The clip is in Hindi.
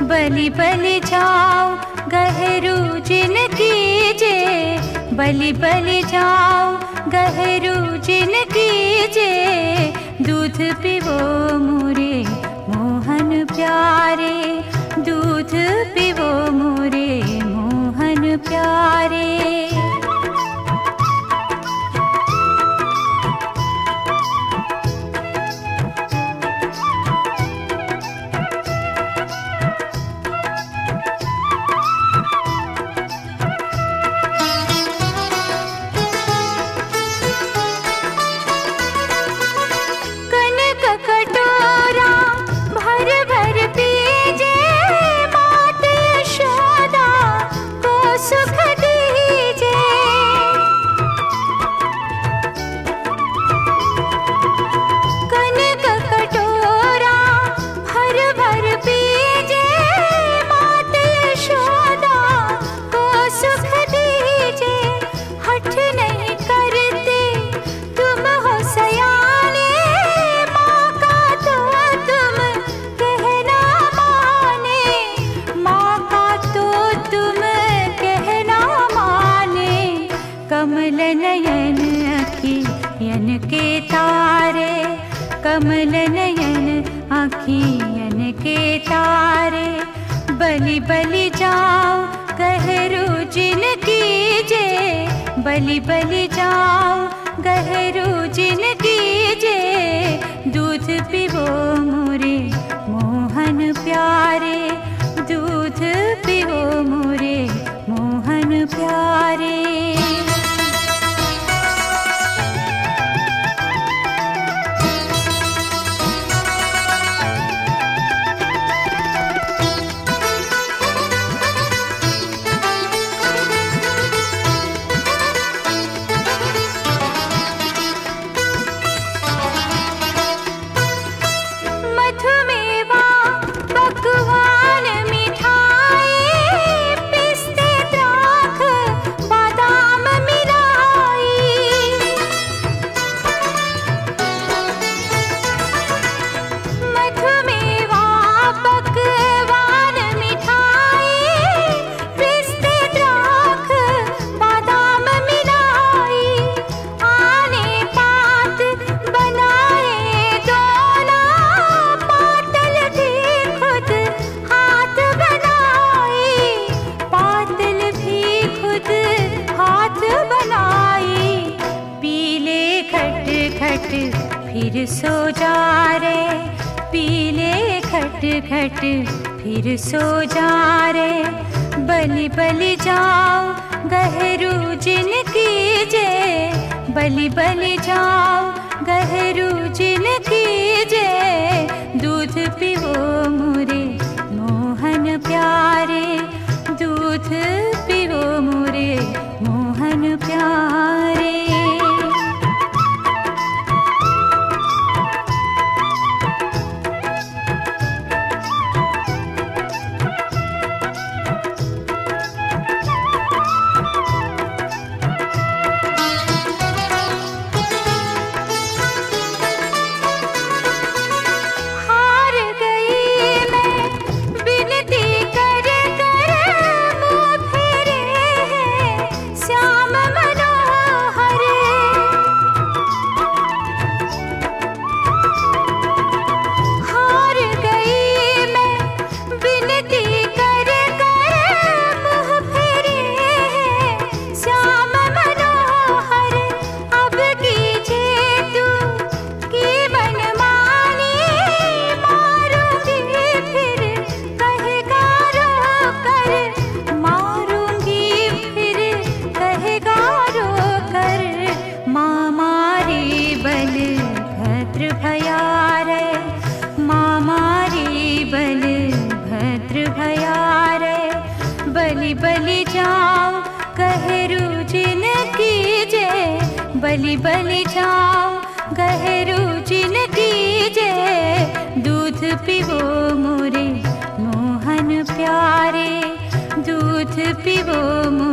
बलि बलि जाओ गहरू जिन कीजे, बलि बलि जाओ गहरू जिन कीजे। दूध पीवो मोरे मोहन प्यारे, दूध पीवो मोरे मोहन प्यारे। कमल नयन अखियन के तारे, कमल नयन अखियन के तारे। बलि बलि जाओ गहरू जिन कीजे, बलि बलि जाओ गहरू जिन कीजे। दूध पीवो मोरे मोहन प्यारे, दूध पीवो मोरे मोहन प्यारे। फिर सो जा रे, पीले खट खट फिर सो जा रे। बलि बलि जाओ गहरू जिन कीजे, बलि बलि जाओ गहरू जिन कीजे। दूध पीवो मोरे मोहन प्यारे, दूध पीवो मोरे मोहन प्यारे। बलि बलि जाओ गहरू जिन कीजे, बलि बलि जाओ गहरू जिन कीजे। दूध पीवो मोरे मोहन प्यारे, दूध पीवो